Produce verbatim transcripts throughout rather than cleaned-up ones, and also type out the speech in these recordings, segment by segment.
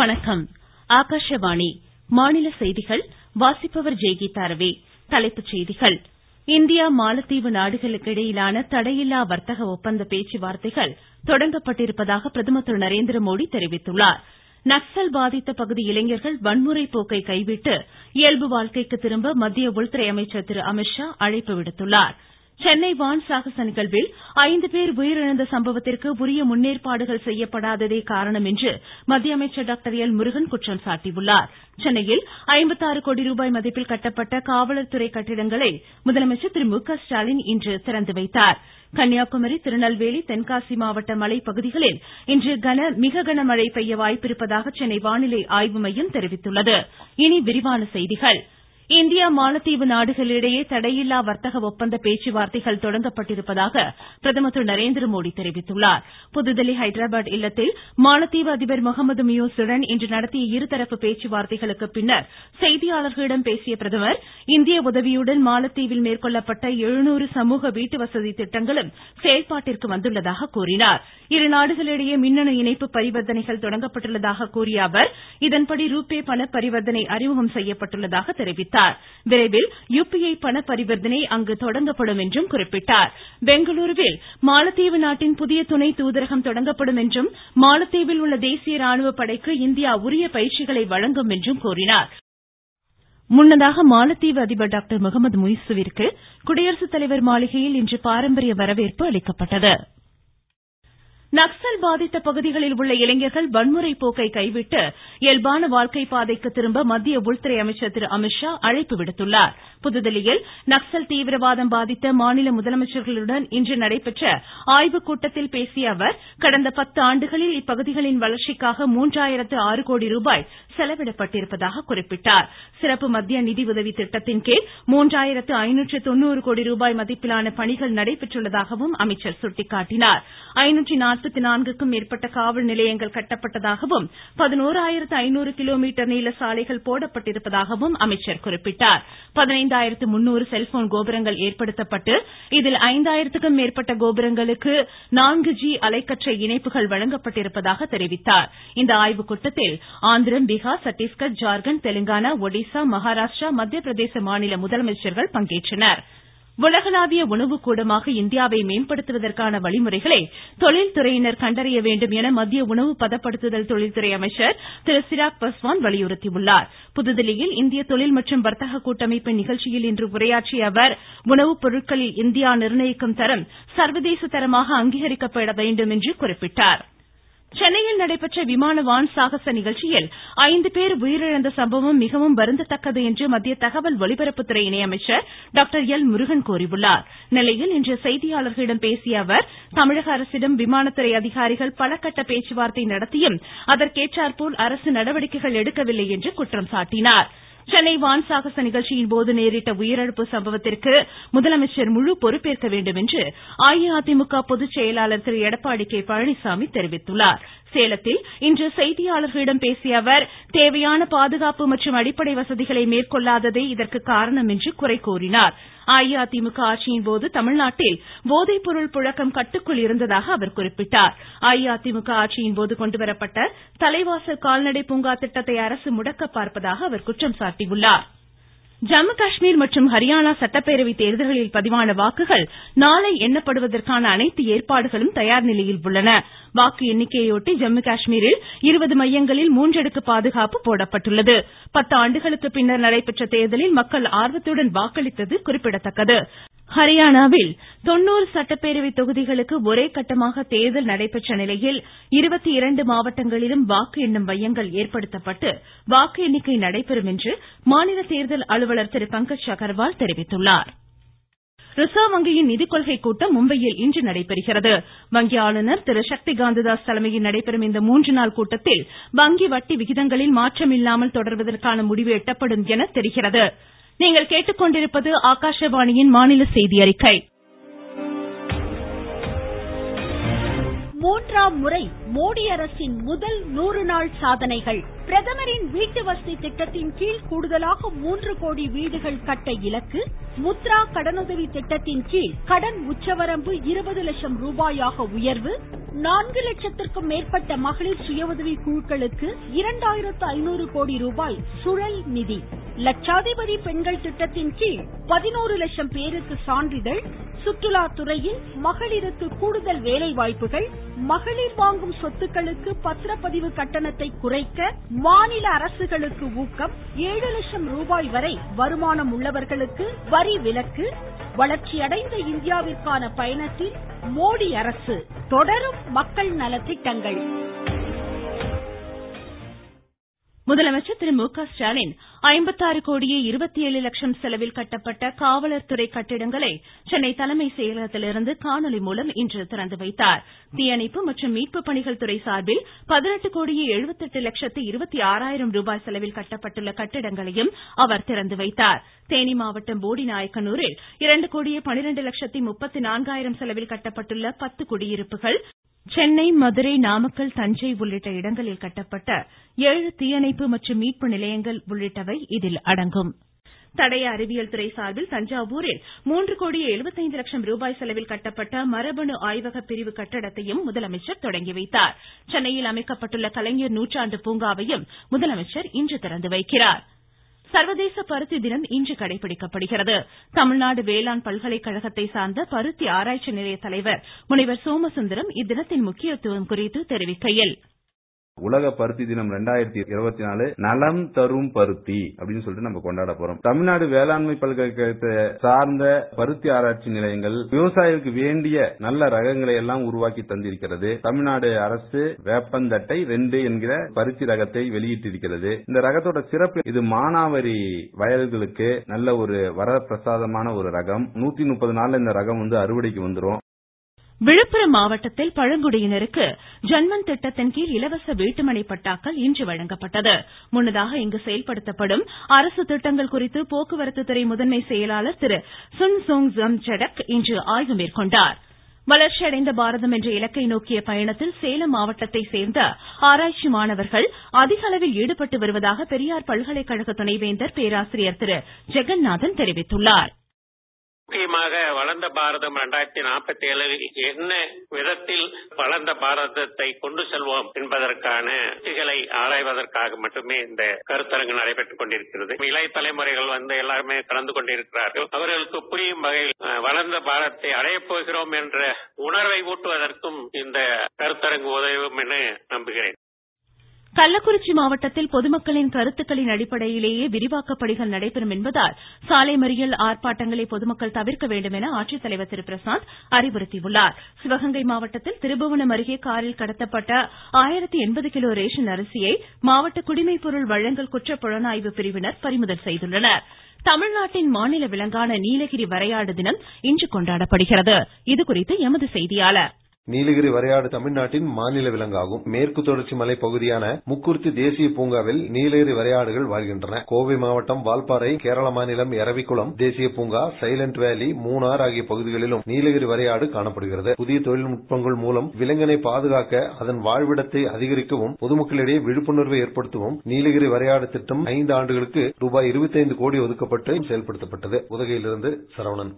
வணக்கம். ஆகாஷவாணி. மாநில செய்திகள் வாசிப்பவர் ஜெய்கீதா ரவி. தலைப்புச் செய்திகள். இந்தியா மாலத்தீவு நாடுகளுக்கு இடையிலான தடையில்லா வர்த்தக ஒப்பந்த பேச்சுவார்த்தைகள் தொடங்கப்பட்டிருப்பதாக பிரதமர் திரு நரேந்திரமோடி தெரிவித்துள்ளார். நக்சல் பாதித்த பகுதி இளைஞர்கள் வன்முறை போக்கை கைவிட்டு இயல்பு வாழ்க்கைக்கு திரும்ப மத்திய உள்துறை அமைச்சர் திரு அமித்ஷா அழைப்பு விடுத்துள்ளார். சென்னை வான் சாகச நிகழ்வில் ஐந்து பேர் உயிரிழந்த சம்பவத்திற்கு உரிய முன்னேற்பாடுகள் செய்யப்படாததே காரணம் என்று மத்திய அமைச்சர் டாக்டர் எல் முருகன் குற்றம் சாட்டியுள்ளார். சென்னையில் ஐம்பத்தி ஆறு கோடி ரூபாய் மதிப்பில் கட்டப்பட்ட காவலர் துறை கட்டிடங்களை முதலமைச்சர் திரு மு க ஸ்டாலின் இன்று திறந்து வைத்தார். கன்னியாகுமரி, திருநெல்வேலி, தென்காசி மாவட்ட மலைப்பகுதிகளில் இன்று கன மிக கனமழை பெய்ய வாய்ப்பிருப்பதாக சென்னை வானிலை ஆய்வு மையம் தெரிவித்துள்ளது. இனி விரிவான செய்திகள். இந்தியா மாலத்தீவு நாடுகளிடையே தடையில்லா வர்த்தக ஒப்பந்த பேச்சுவார்த்தைகள் தொடங்கப்பட்டிருப்பதாக பிரதமர் திரு நரேந்திரமோடி தெரிவித்துள்ளார். புதுதில்லி ஹைதராபாத் இல்லத்தில் மாலத்தீவு அதிபர் முகமது முயூசுடன் இன்று நடத்திய இருதரப்பு பேச்சுவார்த்தைகளுக்கு பின்னர் செய்தியாளர்களிடம் பேசிய பிரதமர், இந்திய உதவியுடன் மாலத்தீவில் மேற்கொள்ளப்பட்ட எழுநூறு சமூக வீட்டுவசதி திட்டங்களும் செயல்பாட்டிற்கு வந்துள்ளதாக கூறினார். இருநாடுகளிடையே மின்னணு இணைப்பு பரிவர்த்தனைகள் தொடங்கப்பட்டுள்ளதாக கூறிய அவர், இதன்படி ரூபே பண பரிவர்த்தனை அறிமுகம் செய்யப்பட்டுள்ளதாக தெரிவித்தார். விரைவில் யுபிஐ பண பரிவர்த்தனை அங்கு தொடங்கப்படும் என்றும் குறிப்பிட்டார். பெங்களூருவில் மாலத்தீவு நாட்டின் புதிய துணை தூதரகம் தொடங்கப்படும் என்றும் மாலத்தீவில் உள்ள தேசிய ராணுவ படைக்கு இந்தியா உரிய பயிற்சிகளை வழங்கும் என்றும் கூறினார். முன்னதாக மாலத்தீவு அதிபர் டாக்டர் முகமது முயூசுவிற்கு குடியரசுத் தலைவர் மாளிகையில் இன்று பாரம்பரிய வரவேற்பு அளிக்கப்பட்டது. நக்சல் பாதித்த பகுதிகளில் உள்ள இளைஞர்கள் வன்முறை போக்கை கைவிட்டு இயல்பான வாழ்க்கை பாதைக்கு திரும்ப மத்திய உள்துறை அமைச்சர் திரு அமித்ஷா அழைப்பு விடுத்துள்ளார். புதுதில்லியில் நக்சல் தீவிரவாதம் பாதித்த மாநில முதலமைச்சர்களுடன் இன்று நடைபெற்ற ஆய்வுக் கூட்டத்தில் பேசிய அவர், கடந்த பத்து ஆண்டுகளில் இப்பகுதிகளின் வளர்ச்சிக்காக மூன்றாயிரத்து ஆறு கோடி ரூபாய் செலவிடப்பட்டிருப்பதாக குறிப்பிட்டார். சிறப்பு மத்திய நிதி உதவி திட்டத்தின் கீழ் மூன்றாயிரத்து ஐநூற்று தொண்ணூறு கோடி ரூபாய் மதிப்பிலான பணிகள் நடைபெற்றுள்ளதாகவும் அமைச்சர் சுட்டிக்காட்டினார். ஐநூற்று நாற்பத்தி நான்குக்கும் மேற்பட்ட காவல் நிலையங்கள் கட்டப்பட்டதாகவும் பதினோராயிரத்து ஐநூறு கிலோமீட்டர் நீள சாலைகள் போடப்பட்டிருப்பதாகவும் அமைச்சர் குறிப்பிட்டார். பதினைந்தாயிரத்து முன்னூறு செல்போன் கோபுரங்கள் ஏற்படுத்தப்பட்டு இதில் ஐந்தாயிரத்துக்கும் மேற்பட்ட கோபுரங்களுக்கு நான்கு ஜி அலைக்கற்றை இணைப்புகள் வழங்கப்பட்டிருப்பதாக தெரிவித்தார். இந்த ஆய்வுக் கூட்டத்தில் ஆந்திரம், பீகார், சத்தீஸ்கர், ஜார்க்கண்ட், தெலுங்கானா, ஒடிசா, மகாராஷ்டிரா, மத்திய பிரதேச மாநில முதலமைச்சர்கள் பங்கேற்றனர். உலகளாவிய உணவு கூடமாக இந்தியாவை மேம்படுத்துவதற்கான வழிமுறைகளை தொழில்துறையினர் கண்டறிய வேண்டும் என மத்திய உணவு பதப்படுத்துதல் தொழில்துறை அமைச்சர் திரு சிராக் பஸ்வான் வலியுறுத்தியுள்ளார். புதுதில்லியில் இந்திய தொழில் மற்றும் வர்த்தக கூட்டமைப்பின் நிகழ்ச்சியில் இன்று உரையாற்றிய அவர், உணவுப் பொருட்களில் இந்தியா நிர்ணயிக்கும் தரம் சர்வதேச தரமாக அங்கீகரிக்கப்பட வேண்டும் என்று குறிப்பிட்டார். சென்னையில் நடைபெற்ற விமான வான் சாகச நிகழ்ச்சியில் ஐந்து பேர் உயிரிழந்த சம்பவம் மிகவும் வருந்தத்தக்கது என்று மத்திய தகவல் ஒலிபரப்புத்துறை இணையமைச்சர் டாக்டர் எல் முருகன் கூறியுள்ளார். நெல்லையில் இன்று செய்தியாளர்களிடம் பேசிய அவர், தமிழக அரசிடம் விமானத்துறை அதிகாரிகள் பல கட்ட பேச்சுவார்த்தை நடத்தியும் அதற்கேற்றாற்போல் அரசு நடவடிக்கைகள் எடுக்கவில்லை என்று குற்றம் சாட்டினார். சென்னை வான் சாகச நிகழ்ச்சியின் போது நேரிட்ட உயிரிழப்பு சம்பவத்திற்கு முதலமைச்சர் முழு பொறுப்பேற்க வேண்டும் என்று அஇஅதிமுக பொதுச் செயலாளர் திரு எடப்பாடி கே பழனிசாமி தெரிவித்துள்ளார். சேலத்தில் இன்று செய்தியாளர்களிடம் பேசிய அவர், தேவையான பாதுகாப்பு மற்றும் அடிப்படை வசதிகளை மேற்கொள்ளாததே இதற்கு காரணம் என்று குறை கூறினார். அஇஅதிமுக ஆட்சியின் போது தமிழ்நாட்டில் போதைப் பொருள் புழக்கம் கட்டுக்குள் இருந்ததாக அவர் குறிப்பிட்டார். அஇஅதிமுக ஆட்சியின் போது கொண்டுவரப்பட்ட தலைவாசல் கால்நடை பூங்கா திட்டத்தை அரசு முடக்க பார்ப்பதாக அவர் குற்றம் சாட்டியுள்ளார். ஜம்மு காஷ்மீர் மற்றும் ஹரியானா சட்டப்பேரவை தேர்தல்களில் பதிவான வாக்குகள் நாளை எண்ணப்படுவதற்கான அனைத்து ஏற்பாடுகளும் தயார் நிலையில் உள்ளன. வாக்கு எண்ணிக்கையொட்டி ஜம்மு காஷ்மீரில் இருபது மையங்களில் மூன்றடுக்கு பாதுகாப்பு போடப்பட்டுள்ளது. பத்து ஆண்டுகளுக்கு பின்னர் நடைபெற்ற தேர்தலில் மக்கள் ஆர்வத்துடன் வாக்களித்தது குறிப்பிடத்தக்கது. ஹரியானாவில் தொண்ணூறு சட்டப்பேரவை தொகுதிகளுக்கு ஒரே கட்டமாக தேர்தல் நடைபெற்ற நிலையில் இருபத்தி இரண்டு மாவட்டங்களிலும் வாக்கு எண்ணும் மையங்கள் ஏற்படுத்தப்பட்டு வாக்கு எண்ணிக்கை நடைபெறும் என்று மாநில தேர்தல் அலுவலர் திரு பங்கஜ் அகர்வால் தெரிவித்துள்ளார். ரிசர்வ் வங்கியின் நிதிக்கொள்கை கூட்டம் மும்பையில் இன்று நடைபெறுகிறது. வங்கி ஆளுநர் திரு சக்தி காந்ததாஸ் தலைமையில் நடைபெறும் இந்த மூன்று நாள் கூட்டத்தில் வங்கி வட்டி விகிதங்களில் மாற்றமில்லாமல் தொடர்வதற்கான முடிவு எட்டப்படும் என தெரிகிறது. நீங்கள் கேட்டுக்கொண்டிருப்பது ஆகாஷவாணியின் மாநில செய்தி அறிக்கை. மூன்றாம் முறை மோடி அரசின் முதல் நூறு நாள் சாதனைகள். பிரதமரின் வீட்டு வசதி திட்டத்தின் கீழ் கூடுதலாக மூன்று கோடி வீடுகள் கட்ட இலக்கு. முத்ரா கடனுதவி திட்டத்தின் கீழ் கடன் உச்சவரம்பு இருபது லட்சம் ரூபாயாக உயர்வு. நான்கு லட்சத்திற்கும் மேற்பட்ட மகளிர் சுய உதவி குழுக்களுக்கு இரண்டாயிரத்து ஐநூறு கோடி ரூபாய் சுழல் நிதி. லட்சாதிபதி பெண்கள் திட்டத்தின் கீழ் பதினோரு லட்சம் பேருக்கு சான்றிதழ். சுற்றுலா துறையில் மகளிருக்கு கூடுதல் வேலை வாய்ப்புகள். மகளிர் வாங்கும் சொத்துக்களுக்கு பத்திரப்பதிவு கட்டணத்தை குறைக்க மாநில அரசுகளுக்கு ஊக்கம். ஏழு லட்சம் ரூபாய் வரை வருமானம் உள்ளவர்களுக்கு வரி விலக்கு. வளர்ச்சியடைந்த இந்தியாவிற்கான பயணத்தில் மோடி அரசு. தொடரும் மக்கள் நலத்திட்டங்கள். முதலமைச்சர் திரு மு க ஸ்டாலின் ஐம்பத்தாறு கோடியே இருபத்தி ஏழு லட்சம் செலவில் கட்டப்பட்ட காவலர் துறை கட்டிடங்களை சென்னை தலைமை செயலகத்திலிருந்து காணொலி மூலம் இன்று திறந்து வைத்தார். தீயணைப்பு மற்றும் மீட்பு பணிகள் துறை சார்பில் பதினெட்டு கோடியே எழுபத்தெட்டு லட்சத்து இருபத்தி ஆறாயிரம் ரூபாய் செலவில் கட்டப்பட்டுள்ள கட்டிடங்களையும் அவர் திறந்து வைத்தார். தேனி மாவட்டம் போடிநாயக்கனூரில் இரண்டு கோடியே பனிரெண்டு லட்சத்து முப்பத்தி நான்காயிரம் செலவில் கட்டப்பட்டுள்ள பத்து குடியிருப்புகள், சென்னை, மதுரை, நாமக்கல், தஞ்சை உள்ளிட்ட இடங்களில் கட்டப்பட்ட ஏழு தீயணைப்பு மற்றும் மீட்பு நிலையங்கள் உள்ளிட்டவை இதில் அடங்கும். தடய அறிவியல் துறை சார்பில் தஞ்சாவூரில் மூன்று கோடியே எழுபத்தைந்து லட்சம் ரூபாய் செலவில் கட்டப்பட்ட மரபணு ஆய்வக பிரிவு கட்டடத்தையும் முதலமைச்சர் தொடங்கி வைத்தார். சென்னையில் அமைக்கப்பட்டுள்ள கலைஞர் நூற்றாண்டு பூங்காவையும் முதலமைச்சர் இன்று திறந்து வைக்கிறார். சர்வதேச பருத்தி தினம் இன்று கடைபிடிக்கப்படுகிறது. தமிழ்நாடு வேளாண் பல்கலைக்கழகத்தை சார்ந்த பருத்தி ஆராய்ச்சி நிலைய தலைவர் முனைவர் சோமசுந்தரம் இத்தினத்தின் முக்கியத்துவம் குறித்து தெரிவிக்கையில், உலக பருத்தி தினம் ரெண்டாயிரத்தி இருபத்தி நாலு நலம் தரும் பருத்தி அப்படின்னு சொல்லிட்டு நம்ம கொண்டாட போறோம். தமிழ்நாடு வேளாண்மை பல்கலைக்கழகத்தை சார்ந்த பருத்தி ஆராய்ச்சி நிலையங்கள் விவசாயிகளுக்கு வேண்டிய நல்ல ரகங்களை எல்லாம் உருவாக்கி தந்திருக்கிறது. தமிழ்நாடு அரசு வேப்பந்தட்டை ரெண்டு என்கிற பருத்தி ரகத்தை வெளியிட்டிருக்கிறது. இந்த ரகத்தோட சிறப்பு, இது மானாவாரி வயல்களுக்கு நல்ல ஒரு வரப்பிரசாதமான ஒரு ரகம். நூத்தி முப்பது நாள்ல இந்த ரகம் வந்து அறுவடைக்கு வந்துரும். விழுப்புரம் மாவட்டத்தில் பழங்குடியினருக்கு ஜன்மன் திட்டத்தின் கீழ் இலவச வீட்டுமனை பட்டாக்கள் இன்று வழங்கப்பட்டது. முன்னதாக இங்கு செயல்படுத்தப்படும் அரசு திட்டங்கள் குறித்து போக்குவரத்து துறை முதன்மை செயலாளர் திரு சுன் சோங் ஜம் ஜடக் இன்று ஆய்வு மேற்கொண்டார். வளர்ச்சியடைந்த பாரதம் என்ற இலக்கை நோக்கிய பயணத்தில் சேலம் மாவட்டத்தை சேர்ந்த ஆராய்ச்சி மாணவர்கள் அதிக அளவில் ஈடுபட்டு வருவதாக பெரியார் பல்கலைக்கழக துணைவேந்தர் பேராசிரியர் திரு ஜெகநாதன் தெரிவித்துள்ளார். முக்கியமாக வளர்ந்த பாரதம் இரண்டாயிரத்தி நாற்பத்தி ஏழு என்ன விதத்தில் வளர்ந்த பாரதத்தை கொண்டு செல்வோம் என்பதற்கான யுக்திகளை ஆராய்வதற்காக மட்டுமே இந்த கருத்தரங்கு நடைபெற்றுக் கொண்டிருக்கிறது. இளைய தலைமுறைகள் வந்து எல்லாருமே கலந்து கொண்டிருக்கிறார்கள். அவர்களுக்கு புரியும் வகையில் வளர்ந்த பாரதத்தை அடையப் போகிறோம் என்ற உணர்வை ஊட்டுவதற்கும் இந்த கருத்தரங்கு உதவும் என நம்புகிறேன். கள்ளக்குறிச்சி மாவட்டத்தில் பொதுமக்களின் கருத்துக்களின் அடிப்படையிலேயே விரிவாக்கப் பணிகள் நடைபெறும் என்பதால் சாலை மறியல் ஆர்ப்பாட்டங்களை பொதுமக்கள் தவிர்க்க வேண்டும் என ஆட்சித்தலைவர் திரு பிரசாந்த் அறிவுறுத்தியுள்ளார். சிவகங்கை மாவட்டத்தில் திருபுவனம் அருகே காரில் கடத்தப்பட்ட ஆயிரத்து எண்பது கிலோ ரேஷன் அரிசியை மாவட்ட குடிமைப் பொருள் வழங்கல் குற்றப் புலனாய்வு பிரிவினர் பறிமுதல் செய்துள்ளனர். தமிழ்நாட்டின் மாநில விலங்கான நீலகிரி வரையாடு தினம் இன்று கொண்டாடப்படுகிறது. இதுகுறித்து எமது செய்தியாளர். நீலகிரி வரையாடு தமிழ்நாட்டின் மாநில விலங்காகும். மேற்கு தொடர்ச்சி மலை பகுதியான முக்குர்த்தி தேசிய பூங்காவில் நீலகிரி வரையாடுகள் வாழ்கின்றன. கோவை மாவட்டம் வால்பாறை, கேரள மாநிலம் எரவிக்குளம் தேசிய பூங்கா, சைலண்ட் வேலி, மூணார் ஆகிய பகுதிகளிலும் நீலகிரி வரையாடு காணப்படுகிறது. புதிய தொழில்நுட்பங்கள் மூலம் விலங்கினை பாதுகாக்க, அதன் வாழ்விடத்தை அதிகரிக்கவும், பொதுமக்களிடையே விழிப்புணர்வை ஏற்படுத்தவும் நீலகிரி வரையாடு திட்டம் ஐந்து ஆண்டுகளுக்கு ரூபாய் இருபத்தி ஐந்து கோடி ஒதுக்கப்பட்டு செயல்படுத்தப்பட்டது. உதகையிலிருந்து சரவணன்.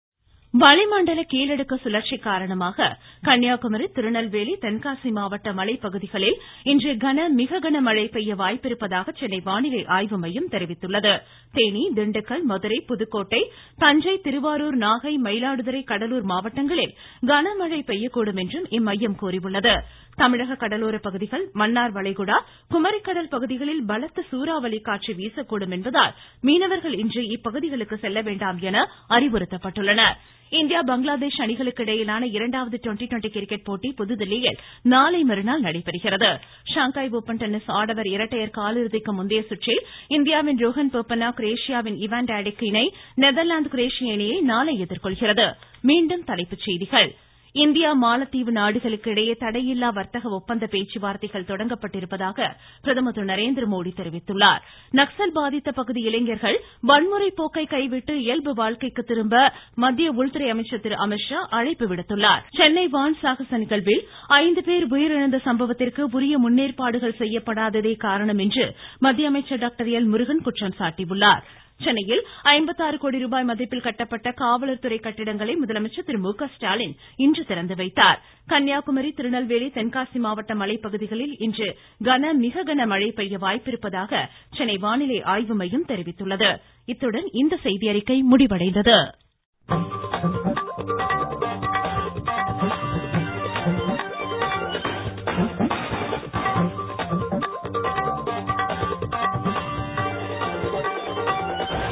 வளிமண்டல கீழடுக்கு சுழற்சி காரணமாக கன்னியாகுமரி, திருநெல்வேலி, தென்காசி மாவட்ட மலைப்பகுதிகளில் இன்று கன மிக கன மழை பெய்ய வாய்ப்பிருப்பதாக சென்னை வானிலை ஆய்வு மையம் தெரிவித்துள்ளது. தேனி, திண்டுக்கல், மதுரை, புதுக்கோட்டை, தஞ்சை, திருவாரூர், நாகை, மயிலாடுதுறை, கடலூர் மாவட்டங்களில் கனமழை பெய்யக்கூடும் என்றும் இம்மையம் கூறியுள்ளது. தமிழக கடலோர பகுதிகள், மன்னார் வளைகுடா, குமரிக்கடல் பகுதிகளில் பலத்த சூறாவளி காற்று வீசக்கூடும் என்பதால் மீனவர்கள் இன்று இப்பகுதிகளுக்கு செல்ல வேண்டாம் என அறிவுறுத்தப்பட்டுள்ளனர். இந்தியா பங்களாதேஷ் அணிகளுக்கு இடையிலான இரண்டாவது டுவெண்டி டுவெண்டி கிரிக்கெட் போட்டி புதுதில்லியில் நாளை மறுநாள் நடைபெறுகிறது. ஷாங்காய் ஓபன் டென்னிஸ் ஆடவர் இரட்டையர் காலிறுதிக்கு முந்தைய சுற்றில் இந்தியாவின் ரோஹன் போப்பண்ணா, குரேஷியாவின் இவான் டாடிக் இணை நெதர்லாந்து குரேஷிய இணையை நாளை எதிர்கொள்கிறது. மீண்டும் தலைப்புச் செய்திகள். இந்தியா மாலத்தீவு நாடுகளுக்கு இடையே தடையில்லா வர்த்தக ஒப்பந்த பேச்சுவார்த்தைகள் தொடங்கப்பட்டிருப்பதாக பிரதமர் திரு நரேந்திர மோடி தெரிவித்துள்ளார். நக்சல் பாதித்த பகுதி இளைஞர்கள் வன்முறை போக்கை கைவிட்டு இயல்பு வாழ்க்கைக்கு திரும்ப மத்திய உள்துறை அமைச்சர் திரு அமித்ஷா அழைப்பு விடுத்துள்ளார். சென்னை வான் சாகச நிகழ்வில் ஐந்து பேர் உயிரிழந்த சம்பவத்திற்கு உரிய முன்னேற்பாடுகள் செய்யப்படாததே காரணம் என்று மத்திய அமைச்சர் டாக்டர் எல் முருகன் குற்றம் சாட்டியுள்ளார். சென்னையில் ஐம்பத்தாறு கோடி ரூபாய் மதிப்பில் கட்டப்பட்ட காவலர் துறை கட்டிடங்களை முதலமைச்சர் திரு மு க ஸ்டாலின் இன்று திறந்து வைத்தார். கன்னியாகுமரி, திருநெல்வேலி, தென்காசி மாவட்ட மலைப்பகுதிகளில் இன்று கன மிக கன மழை பெய்ய வாய்ப்பிருப்பதாக சென்னை வானிலை ஆய்வு மையம் தெரிவித்துள்ளது. இத்துடன் இந்த செய்தியறிக்கை முடிவடைந்தது.